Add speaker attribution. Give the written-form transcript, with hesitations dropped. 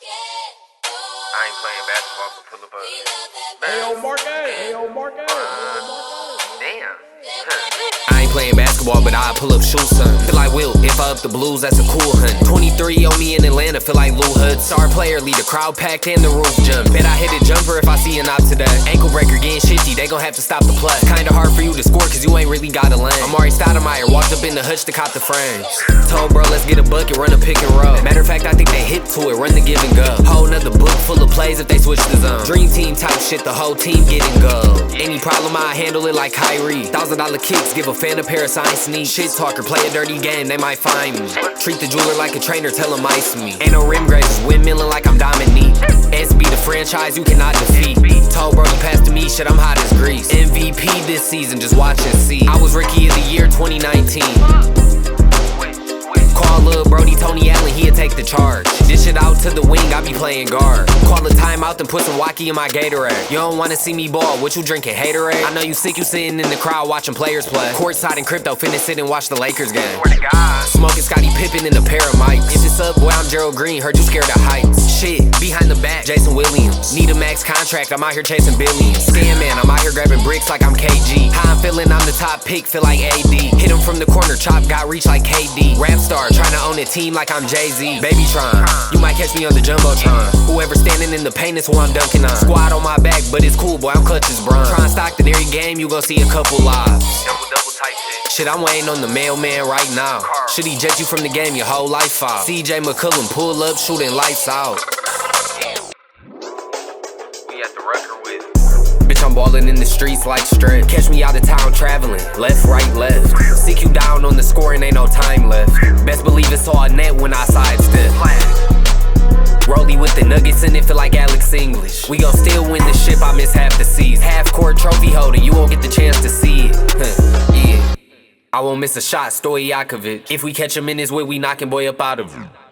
Speaker 1: I ain't playing basketball, but pull up a
Speaker 2: Ayo, Marquez. Ayo, Marquez.
Speaker 1: damn.
Speaker 3: I ain't playing basketball, but I pull up shoes, son. Feel like Will, if I up the Blues, that's a cool hunt. 23 on me in Atlanta, feel like Lou Hood. Star player, lead the crowd packed and the roof jump. Bet I hit a jumper if I see an op today. Ankle breaker getting shifty, they gon' have to stop the play. Kinda hard for you to score, cause you ain't really got a lane. Amari Stoudemire walked up in the hutch to cop the frames. Told bro, let's get a bucket, run a pick and roll. Matter of fact, I think they hip to it, run the give and go. Whole nother book full of plays if they switch the zone. Dream team type shit, the whole team getting gold. Any problem, I handle it like Kyrie. $1,000 kicks, give a fan a pair of signed sneaks. Shit talker, play a dirty game, they might find me. Treat the jeweler like a trainer, tell him ice me. Ain't no rim grazers, windmilling like I'm Dominique. SB the franchise you cannot defeat. Told bro, you passed to me, shit, I'm hot as grease. MVP this season, just watch and see. I was Rookie of the Year 2019. Call Lil Brody, Tony Allen, he'll take the charge. Dish it out to the wing, I be playing guard. Call a timeout, then put some Wacky in my Gatorade. You don't wanna see me ball, what you drinking, haterade? I know you sick, you sitting in the crowd watching players play. Courtside in crypto, finna sit and watch the Lakers game. Smoking Scottie Pippen in a pair of mics. If it's up, boy, I'm Gerald Green, heard you scared of heights. Shit, behind the back, Jason Williams. Need a max contract, I'm out here chasing billions. Scam man, I'm out here grabbing bricks like I'm KG. How I'm feeling, I'm the top pick, feel like AD. Hit him from the corner, chop, got reach like KD. Rap star, tryna own a team like I'm Jay-Z. Babytron, you might catch me on the Jumbotron. Whoever standing in the paint is who I'm dunking on. Squad on my back, but it's cool, boy, I'm clutch as bronze. Trying Stockton every game, you gon' see a couple lives.
Speaker 1: Double type shit.
Speaker 3: Shit, I'm waiting on the mailman right now. Should he jet you from the game your whole life out? CJ McCollum, pull up, shooting lights out.
Speaker 1: We at the Rucker with
Speaker 3: Bitch, I'm ballin' in the streets like Stretch. Catch me out of town traveling, left, right, left. Seek you down on the score and ain't no time left. Best believe it's all net when I sidestep. Rollie with the Nuggets and it feel like Alex English. We gon' still win the ship, I miss half the season. Half-court trophy holder, you won't get the chance to see it. Yeah, I won't miss a shot, Stojakovic. If we catch him in his way, we knockin' boy up out of him.